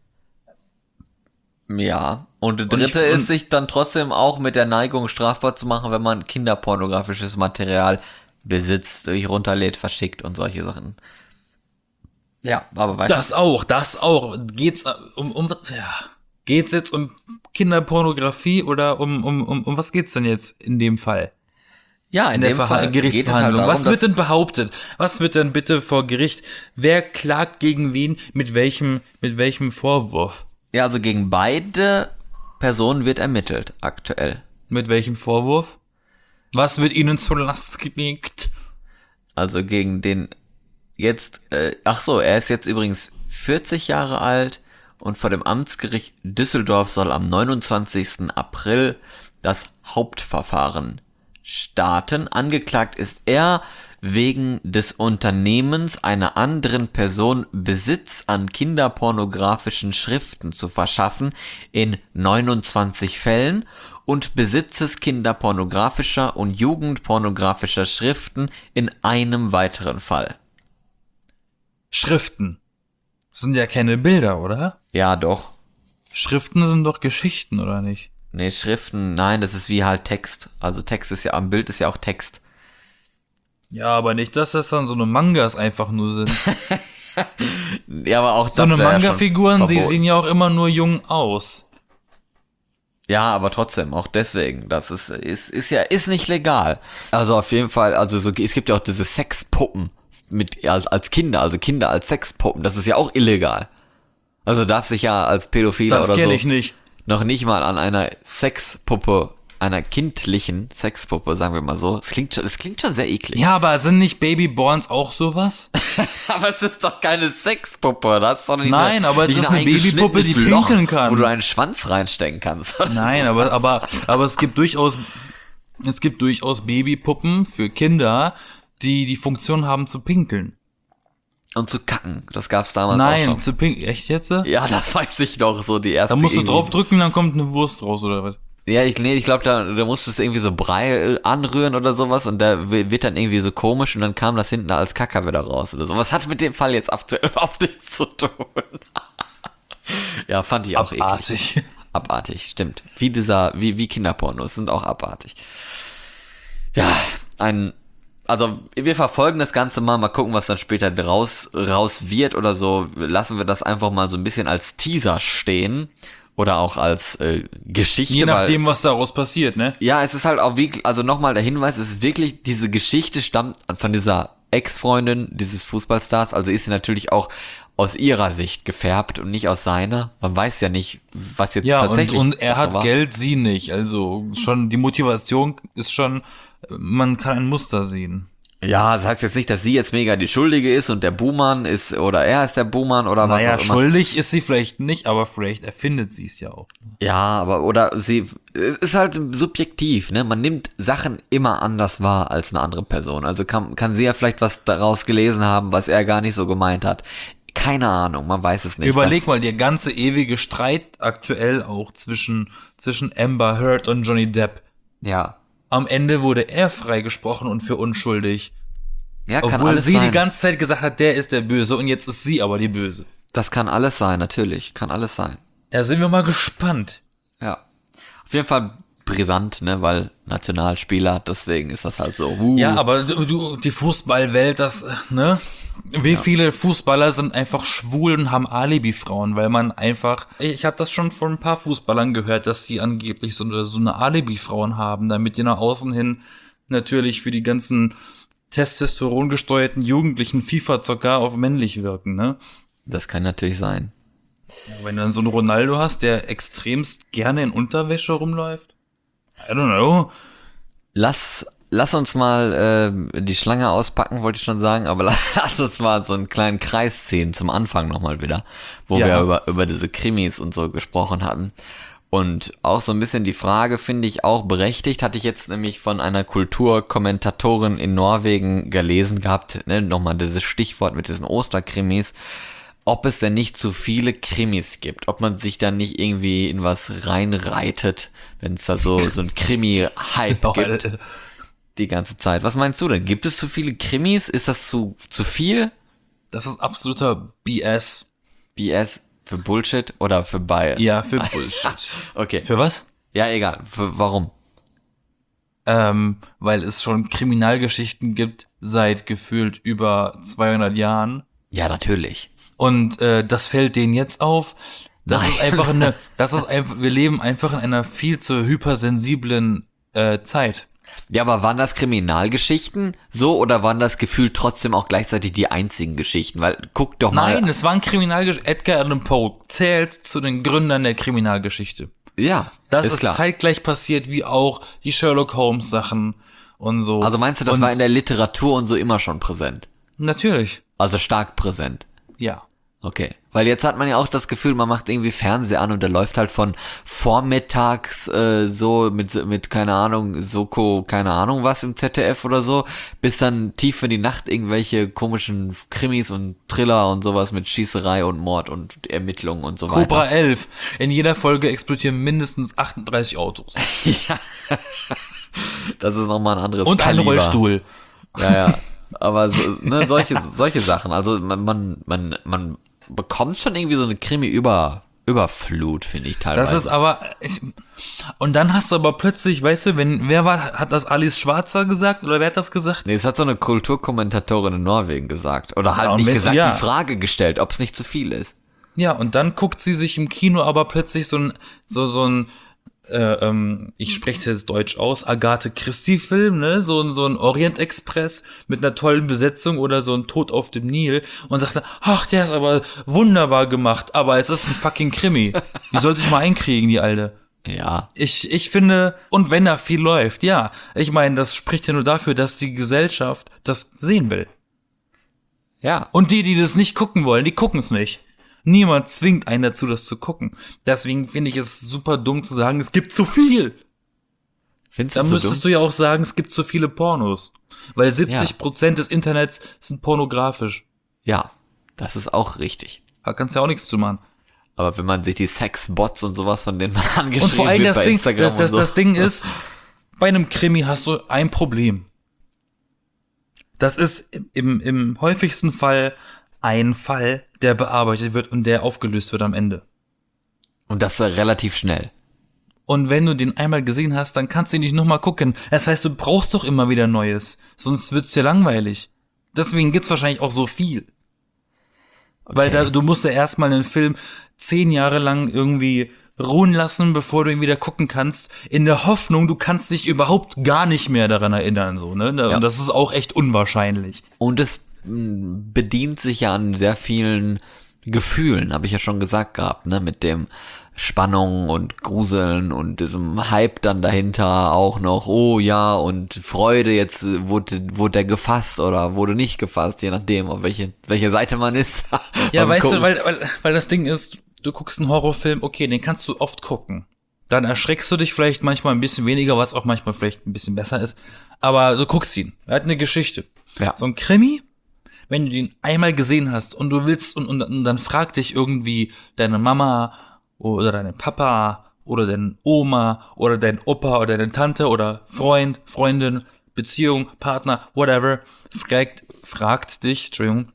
Ja, und der dritte ist, sich dann trotzdem auch mit der Neigung strafbar zu machen, wenn man kinderpornografisches Material besitzt, sich runterlädt, verschickt und solche Sachen. Ja, aber weiter. Das auch. Geht's Geht's jetzt um Kinderpornografie oder um was geht's denn jetzt in dem Fall? Ja, in dem Fall geht es halt Gerichtsverhandlung. darum, Was wird denn behauptet? Was wird denn bitte vor Gericht? Wer klagt gegen wen? Mit welchem Vorwurf? ja, also gegen beide Personen wird ermittelt, aktuell. Mit welchem Vorwurf? Was wird ihnen zur Last gelegt? Also gegen den jetzt, er ist jetzt übrigens 40 Jahre alt und vor dem Amtsgericht Düsseldorf soll am 29. April das Hauptverfahren starten. Angeklagt ist er wegen des Unternehmens einer anderen Person Besitz an kinderpornografischen Schriften zu verschaffen in 29 Fällen und Besitzes kinderpornografischer und jugendpornografischer Schriften in einem weiteren Fall. Schriften. Sind ja keine Bilder, oder? Ja, doch. Schriften sind doch Geschichten, oder nicht? Nee, Schriften, nein, das ist wie halt Text. Also Text ist ja, am Bild ist ja auch Text. Ja, aber nicht, dass das dann so eine Mangas einfach nur sind. Ja, aber auch So das eine wär ja schon Manga-Figuren, die verboten. sehen ja auch immer nur jung aus. Ja, aber trotzdem, auch deswegen, das ist nicht legal. Also auf jeden Fall, also so, es gibt ja auch diese Sexpuppen als Kinder, also Kinder als Sexpuppen, das ist ja auch illegal. Also darf sich ja als Pädophiler Das oder kenne so ich nicht. noch nicht mal an einer Sexpuppe, einer kindlichen Sexpuppe, sagen wir mal so. Das klingt schon sehr eklig. Ja, aber sind nicht Babyborns auch sowas? Aber es ist doch keine Sexpuppe, das ist doch nicht Nein, aber es nicht ist eine Babypuppe, die eingeschnittenes Loch, pinkeln kann. wo du einen Schwanz reinstecken kannst. Nein, aber es gibt durchaus Babypuppen für Kinder, die Funktion haben zu pinkeln. Und zu kacken, das gab's damals auch Nein, schon. zu pinkeln. Echt jetzt? Ja, das weiß ich noch, so die erste. Da musst du irgendwie- drauf drücken, dann kommt eine Wurst raus, oder was? Ja, ich glaube, da musst du es irgendwie so Brei anrühren oder sowas und da wird dann irgendwie so komisch und dann kam das hinten als Kacker wieder raus oder so. Was hat mit dem Fall jetzt überhaupt nichts zu tun? Ja, fand ich auch eklig. Abartig. Abartig, stimmt. Wie Kinderpornos sind auch abartig. Ja, also wir verfolgen das Ganze mal gucken, was dann später raus wird oder so. Lassen wir das einfach mal so ein bisschen als Teaser stehen oder auch als Geschichte. Je nachdem, was daraus passiert, ne? Ja, es ist halt auch wirklich, also nochmal der Hinweis, es ist wirklich, diese Geschichte stammt von dieser Ex-Freundin dieses Fußballstars, also ist sie natürlich auch aus ihrer Sicht gefärbt und nicht aus seiner. Man weiß ja nicht, was jetzt Ja, tatsächlich und er Sache hat war. Geld, sie nicht. Also schon die Motivation ist schon, man kann ein Muster sehen. Ja, das heißt jetzt nicht, dass sie jetzt mega die Schuldige ist und der Buhmann ist, oder er ist der Buhmann oder was Naja, auch immer. schuldig ist sie vielleicht nicht, aber vielleicht erfindet sie es ja auch. Ja, aber, oder es ist halt subjektiv, ne? Man nimmt Sachen immer anders wahr als eine andere Person. Also kann sie ja vielleicht was daraus gelesen haben, was er gar nicht so gemeint hat. Keine Ahnung, man weiß es nicht. Überleg mal, der ganze ewige Streit aktuell auch zwischen Amber Heard und Johnny Depp. Ja. Am Ende wurde er freigesprochen und für unschuldig. Ja, kann Obwohl alles sie sein. die ganze Zeit gesagt hat, der ist der Böse und jetzt ist sie aber die Böse. Das kann alles sein, natürlich. Kann alles sein. Da sind wir mal gespannt. Ja. Auf jeden Fall brisant, ne, weil Nationalspieler, deswegen ist das halt so. Ja, aber die Fußballwelt, ne? Wie viele Fußballer sind einfach schwul und haben Alibi-Frauen, weil man einfach, ich habe das schon von ein paar Fußballern gehört, dass die angeblich so eine Alibi-Frauen haben, damit die nach außen hin natürlich für die ganzen Testosteron gesteuerten Jugendlichen FIFA-Zocker auf männlich wirken, ne? Das kann natürlich sein. Wenn du dann so einen Ronaldo hast, der extremst gerne in Unterwäsche rumläuft. I don't know. Lass uns mal die Schlange auspacken, wollte ich schon sagen, aber lass uns mal so einen kleinen Kreis ziehen zum Anfang nochmal wieder, wo Ja. wir über diese Krimis und so gesprochen hatten. Und auch so ein bisschen die Frage finde ich auch berechtigt, hatte ich jetzt nämlich von einer Kulturkommentatorin in Norwegen gelesen gehabt, ne, nochmal dieses Stichwort mit diesen Osterkrimis, ob es denn nicht zu viele Krimis gibt, ob man sich dann nicht irgendwie in was reinreitet, wenn es da so ein Krimi-Hype gibt. Die ganze Zeit. Was meinst du denn? Gibt es zu viele Krimis? Ist das zu viel? Das ist absoluter BS. BS für Bullshit oder für Bias? Ja, für Bullshit. Okay. Für was? Ja, egal. Warum? Weil es schon Kriminalgeschichten gibt seit gefühlt über 200 Jahren. Ja, natürlich. Und das fällt denen jetzt auf. Das Nein. ist einfach wir leben einfach in einer viel zu hypersensiblen Zeit. Ja, aber waren das Kriminalgeschichten so oder waren das gefühlt trotzdem auch gleichzeitig die einzigen Geschichten? Weil guck doch mal. Nein, es waren Kriminalgeschichten. Edgar Allan Poe zählt zu den Gründern der Kriminalgeschichte. Ja, Das ist klar. zeitgleich passiert wie auch die Sherlock Holmes Sachen und so. Also meinst du, das war in der Literatur und so immer schon präsent? Natürlich, Also stark präsent. ja. Okay. Weil jetzt hat man ja auch das Gefühl, man macht irgendwie Fernseher an und der läuft halt von vormittags so mit keine Ahnung, Soko, keine Ahnung was im ZDF oder so, bis dann tief in die Nacht irgendwelche komischen Krimis und Thriller und sowas mit Schießerei und Mord und Ermittlungen und so weiter. Cobra 11. In jeder Folge explodieren mindestens 38 Autos. Ja. Das ist nochmal ein anderes Und ein Kaliber. Rollstuhl. Ja. Aber so, ne, solche Sachen. Also man bekommt schon irgendwie so eine Überflut, finde ich teilweise. Das ist aber. Und dann hast du aber plötzlich, weißt du, hat das Alice Schwarzer gesagt oder wer hat das gesagt? Nee, es hat so eine Kulturkommentatorin in Norwegen gesagt. Oder halt Ja, nicht mit- gesagt, ja. die Frage gestellt, ob es nicht zu viel ist. Ja, und dann guckt sie sich im Kino aber plötzlich so ein ich spreche jetzt Deutsch aus, Agathe Christie-Film, ne, so ein Orient-Express mit einer tollen Besetzung oder so ein Tod auf dem Nil und sagt dann, ach, der ist aber wunderbar gemacht, aber es ist ein fucking Krimi. Die soll sich mal einkriegen, die Alte. Ja. Ich finde, und wenn da viel läuft, ja, ich meine, das spricht ja nur dafür, dass die Gesellschaft das sehen will. Ja. Und die das nicht gucken wollen, die gucken es nicht. Niemand zwingt einen dazu, das zu gucken. Deswegen finde ich es super dumm zu sagen, es gibt zu viel. Findest du Dann so müsstest dumm? du ja auch sagen, es gibt zu viele Pornos. Weil 70% des Internets sind pornografisch. Ja, das ist auch richtig. Da kannst du ja auch nichts zu machen. Aber wenn man sich die Sexbots und sowas, von denen man Und angeschrieben vor allem wird das bei Ding, Instagram und so. das Ding ist, bei einem Krimi hast du ein Problem. Das ist im häufigsten Fall ein Fall, der bearbeitet wird und der aufgelöst wird am Ende. Und das relativ schnell. Und wenn du den einmal gesehen hast, dann kannst du ihn nicht nochmal gucken. Das heißt, du brauchst doch immer wieder Neues. Sonst wird's dir langweilig. Deswegen gibt's wahrscheinlich auch so viel. Weil du musst ja erstmal einen Film 10 Jahre lang irgendwie ruhen lassen, bevor du ihn wieder gucken kannst, in der Hoffnung, du kannst dich überhaupt gar nicht mehr daran erinnern, so, ne? Ja. Und das ist auch echt unwahrscheinlich. Und es bedient sich ja an sehr vielen Gefühlen, habe ich ja schon gesagt gehabt, ne, mit dem Spannung und Gruseln und diesem Hype dann dahinter auch noch, oh ja, und Freude, jetzt wurde der gefasst oder wurde nicht gefasst, je nachdem, auf welche Seite man ist. Ja, Beim weißt Gucken. du, weil das Ding ist, du guckst einen Horrorfilm, okay, den kannst du oft gucken. Dann erschreckst du dich vielleicht manchmal ein bisschen weniger, was auch manchmal vielleicht ein bisschen besser ist. Aber du guckst ihn. Er hat eine Geschichte. Ja. So ein Krimi, wenn du den einmal gesehen hast und du willst und dann fragt dich irgendwie deine Mama oder dein Papa oder deine Oma oder dein Opa oder deine Tante oder Freund, Freundin, Beziehung, Partner, whatever, fragt dich, Entschuldigung,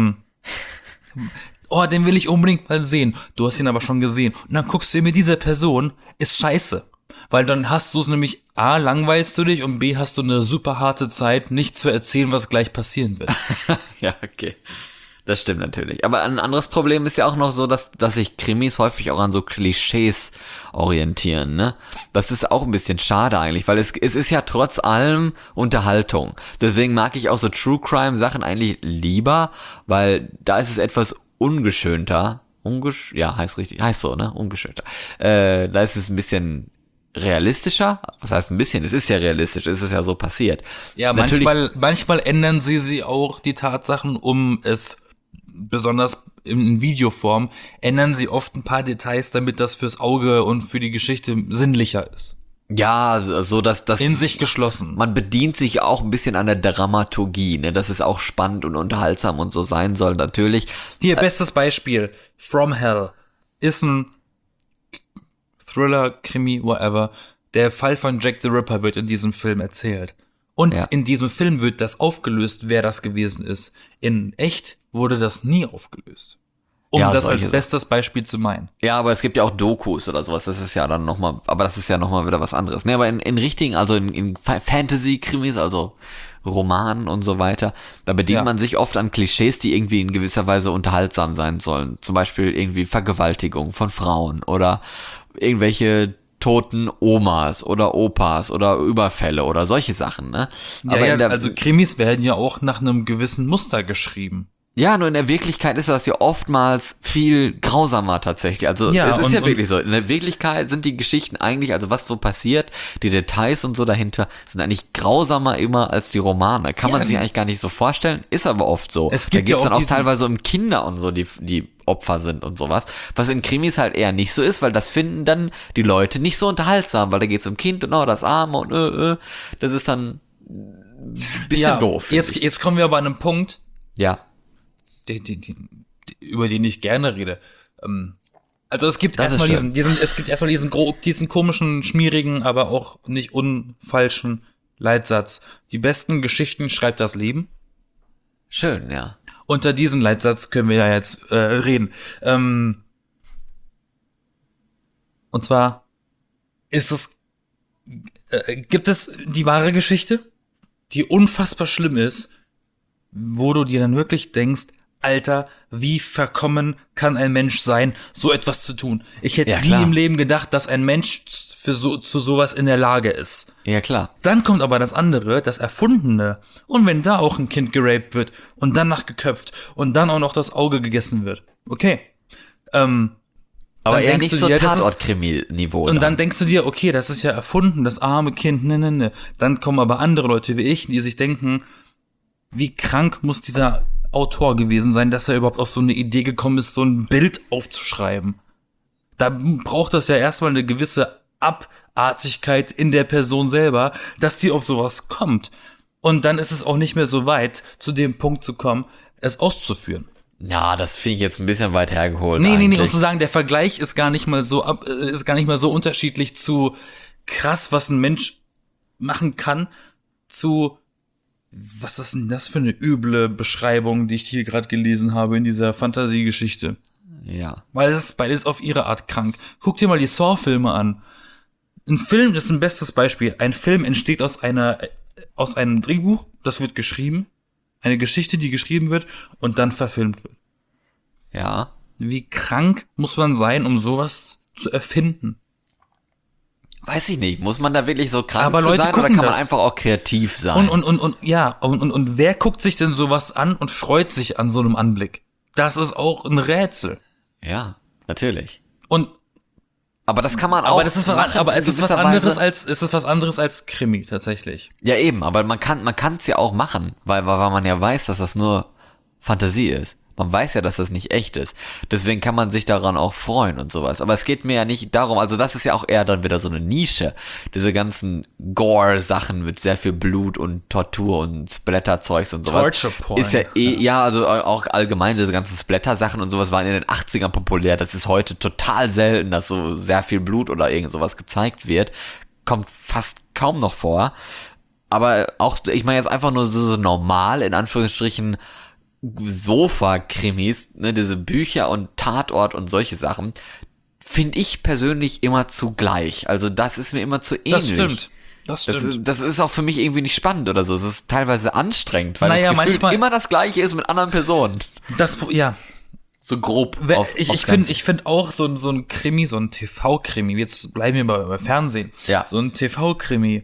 oh, den will ich unbedingt mal sehen. Du hast ihn aber schon gesehen. Und dann guckst du mit dieser Person, ist scheiße. Weil dann hast du es nämlich, A, langweilst du dich und B, hast du eine super harte Zeit, nicht zu erzählen, was gleich passieren wird. Ja, okay. Das stimmt natürlich. Aber ein anderes Problem ist ja auch noch so, dass sich Krimis häufig auch an so Klischees orientieren, ne? Das ist auch ein bisschen schade eigentlich, weil es ist ja trotz allem Unterhaltung. Deswegen mag ich auch so True Crime Sachen eigentlich lieber, weil da ist es etwas ungeschönter. Ja, heißt so, ne? Ungeschönter. Da ist es ein bisschen realistischer. Was heißt ein bisschen? Es ist ja realistisch, es ist ja so passiert. Ja, Natürlich, manchmal ändern sie auch die Tatsachen, um es besonders in Videoform, ändern sie oft ein paar Details, damit das fürs Auge und für die Geschichte sinnlicher ist. ja, so dass das In sich geschlossen. man bedient sich auch ein bisschen an der Dramaturgie, ne, dass es auch spannend und unterhaltsam und so sein soll, natürlich. Hier, bestes Beispiel. From Hell ist ein Thriller, Krimi, whatever. Der Fall von Jack the Ripper wird in diesem Film erzählt. Und Ja. in diesem Film wird das aufgelöst, wer das gewesen ist. In echt wurde das nie aufgelöst. Um Ja, das solche als bestes Beispiel zu meinen. Ja, aber es gibt ja auch Dokus oder sowas, das ist ja dann nochmal, aber das ist ja nochmal wieder was anderes. Ne, aber in richtigen, also in Fantasy-Krimis, also Romanen und so weiter, da bedient Ja. man sich oft an Klischees, die irgendwie in gewisser Weise unterhaltsam sein sollen. Zum Beispiel irgendwie Vergewaltigung von Frauen oder irgendwelche toten Omas oder Opas oder Überfälle oder solche Sachen, ne? Also Krimis werden ja auch nach einem gewissen Muster geschrieben. Ja, nur in der Wirklichkeit ist das ja oftmals viel grausamer tatsächlich. Also Ja, es ist und wirklich so. In der Wirklichkeit sind die Geschichten eigentlich, also was so passiert, die Details und so dahinter, sind eigentlich grausamer immer als die Romane. Kann man sich eigentlich gar nicht so vorstellen, ist aber oft so. Es gibt da geht's ja auch dann auch diesen- teilweise um Kinder und so, die Opfer sind und sowas. Was in Krimis halt eher nicht so ist, weil das finden dann die Leute nicht so unterhaltsam, weil da geht's um Kind und das Arme und das ist dann ein bisschen doof. finde ich. Jetzt kommen wir aber an einen Punkt, Ja. über den ich gerne rede. Also es gibt Das ist erstmal schön. diesen komischen, schmierigen, aber auch nicht unfalschen Leitsatz. Die besten Geschichten schreibt das Leben. Schön, ja. Unter diesen Leitsatz können wir ja jetzt reden. Und zwar gibt es die wahre Geschichte, die unfassbar schlimm ist, wo du dir dann wirklich denkst, Alter, wie verkommen kann ein Mensch sein, so etwas zu tun? Ich hätte Ja, nie klar. im Leben gedacht, dass ein Mensch zu sowas in der Lage ist. Ja, klar. Dann kommt aber das andere, das Erfundene. Und wenn da auch ein Kind geraped wird und danach geköpft und dann auch noch das Auge gegessen wird. Okay. Aber Dann eher denkst nicht du so dir, das ist- Tatort-Krimi-Niveau. Und dann denkst du dir, okay, das ist ja erfunden, das arme Kind, ne. Dann kommen aber andere Leute wie ich, die sich denken, wie krank muss dieser Autor gewesen sein, dass er überhaupt auf so eine Idee gekommen ist, so ein Bild aufzuschreiben. Da braucht das ja erstmal eine gewisse Abartigkeit in der Person selber, dass die auf sowas kommt. Und dann ist es auch nicht mehr so weit, zu dem Punkt zu kommen, es auszuführen. Ja, das finde ich jetzt ein bisschen weit hergeholt. Nee, eigentlich. und zu sagen, der Vergleich ist gar nicht mal so unterschiedlich zu krass, was ein Mensch machen kann, zu was ist denn das für eine üble Beschreibung, die ich hier gerade gelesen habe in dieser Fantasiegeschichte? Ja. Weil es ist beides auf ihre Art krank. Guck dir mal die Saw-Filme an. Ein Film ist ein bestes Beispiel. Ein Film entsteht aus einem Drehbuch, das wird geschrieben, eine Geschichte, die geschrieben wird und dann verfilmt wird. Ja. Wie krank muss man sein, um sowas zu erfinden? Weiß ich nicht. Muss man da wirklich so krank Aber für Leute sein oder gucken kann man das. einfach auch kreativ sein? Und wer guckt sich denn sowas an und freut sich an so einem Anblick? Das ist auch ein Rätsel. Ja, natürlich. Und Aber das kann man auch. aber es ist in was gewisser anderes Weise. es ist was anderes als Krimi tatsächlich. Ja, eben, aber man kann es ja auch machen, weil man ja weiß, dass das nur Fantasie ist. Man weiß ja, dass das nicht echt ist. Deswegen kann man sich daran auch freuen und sowas. Aber es geht mir ja nicht darum, also das ist ja auch eher dann wieder so eine Nische. Diese ganzen Gore-Sachen mit sehr viel Blut und Tortur und Splatter-Zeugs und sowas. Torture Porn. Ist ja, also auch allgemein diese ganzen Splatter-Sachen und sowas waren in den 80ern populär. Das ist heute total selten, dass so sehr viel Blut oder irgend sowas gezeigt wird. Kommt fast kaum noch vor. Aber auch, ich meine jetzt einfach nur so normal, in Anführungsstrichen, Sofa-Krimis, ne, diese Bücher und Tatort und solche Sachen, finde ich persönlich immer zu gleich. Also das ist mir immer zu ähnlich. Das stimmt. Das ist auch für mich irgendwie nicht spannend oder so. Es ist teilweise anstrengend, weil Naja, das Gefühl manchmal- immer das Gleiche ist mit anderen Personen. Ja, So grob. ich finde auch so ein Krimi, so ein TV-Krimi, jetzt bleiben wir mal beim Fernsehen. Ja. So ein TV-Krimi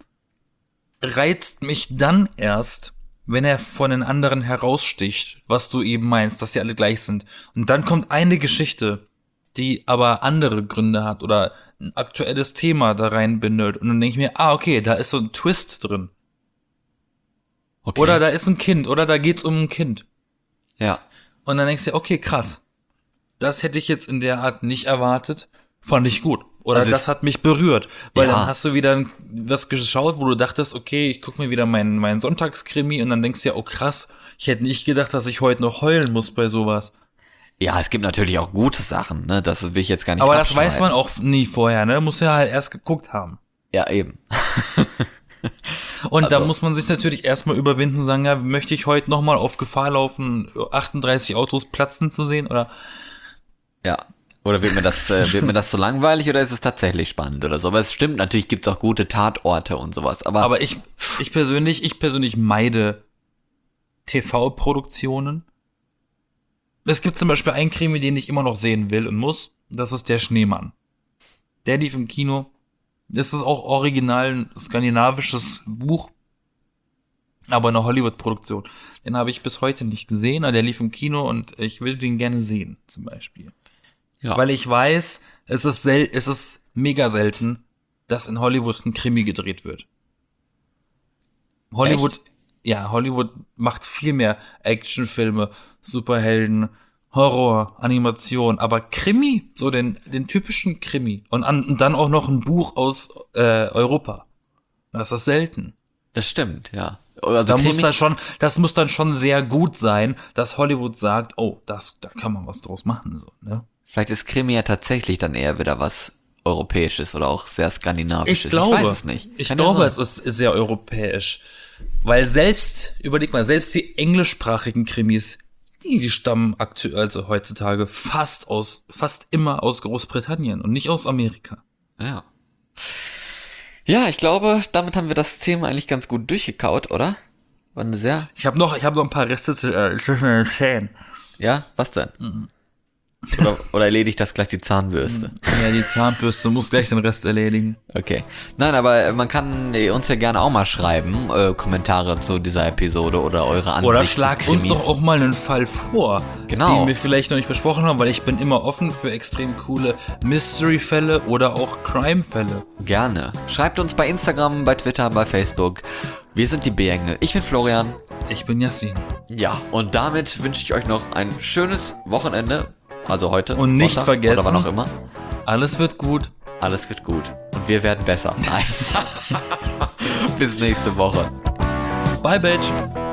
reizt mich dann erst, wenn er von den anderen heraussticht, was du eben meinst, dass die alle gleich sind. Und dann kommt eine Geschichte, die aber andere Gründe hat oder ein aktuelles Thema da reinbindet. Und dann denke ich mir, okay, da ist so ein Twist drin. Okay. Oder da ist ein Kind, oder da geht's um ein Kind. ja. Und dann denkst du, okay, krass. Das hätte ich jetzt in der Art nicht erwartet. Fand ich gut. Oder Also das hat mich berührt. Weil Ja. dann hast du wieder was geschaut, wo du dachtest, okay, ich guck mir wieder meinen Sonntagskrimi und dann denkst du ja, oh krass, ich hätte nicht gedacht, dass ich heute noch heulen muss bei sowas. Ja, es gibt natürlich auch gute Sachen, ne? Das will ich jetzt gar nicht Aber das weiß abstreiten. man auch nie vorher, ne? Muss ja halt erst geguckt haben. Ja, eben. Und da Also- muss man sich natürlich erstmal überwinden und sagen, ja, möchte ich heute nochmal auf Gefahr laufen, 38 Autos platzen zu sehen? Oder Ja. Oder wird mir das so langweilig oder ist es tatsächlich spannend oder so? Aber es stimmt, natürlich gibt's auch gute Tatorte und sowas. Aber ich persönlich meide TV-Produktionen. Es gibt zum Beispiel einen Krimi, den ich immer noch sehen will und muss. Das ist der Schneemann. Der lief im Kino. Das ist auch original ein skandinavisches Buch, aber eine Hollywood-Produktion. Den habe ich bis heute nicht gesehen, aber der lief im Kino und ich will den gerne sehen, zum Beispiel. Ja. Weil ich weiß, es ist mega selten, dass in Hollywood ein Krimi gedreht wird. Hollywood macht viel mehr Actionfilme, Superhelden, Horror, Animation, aber Krimi, so den typischen Krimi und dann auch noch ein Buch aus Europa. Das ist selten. Das stimmt, ja. Also Das muss dann schon sehr gut sein, dass Hollywood sagt, oh, da kann man was draus machen, so, ne? Vielleicht ist Krimi ja tatsächlich dann eher wieder was Europäisches oder auch sehr Skandinavisches. Ich glaube, ich weiß es nicht. Ich glaube, es ist sehr europäisch. Weil überleg mal, selbst die englischsprachigen Krimis, die stammen aktuell, also heutzutage, fast immer aus Großbritannien und nicht aus Amerika. Ja. Ja, ich glaube, damit haben wir das Thema eigentlich ganz gut durchgekaut, oder? War eine sehr... Ich hab noch ein paar Reste zu erzählen. Ja, was denn? Oder erledigt das gleich die Zahnbürste? Ja, die Zahnbürste muss gleich den Rest erledigen. Okay. Nein, aber man kann uns ja gerne auch mal schreiben, Kommentare zu dieser Episode oder eure Ansicht. Oder schlagt uns doch auch mal einen Fall vor, genau, den wir vielleicht noch nicht besprochen haben, weil ich bin immer offen für extrem coole Mystery-Fälle oder auch Crime-Fälle. Gerne. Schreibt uns bei Instagram, bei Twitter, bei Facebook. Wir sind die B-Engel. Ich bin Florian. Ich bin Yassin. Ja, und damit wünsche ich euch noch ein schönes Wochenende. Also heute. Und nicht Sonntag, vergessen, oder wann auch immer. Alles wird gut. Alles wird gut. Und wir werden besser. Nein. Bis nächste Woche. Bye, Bitch.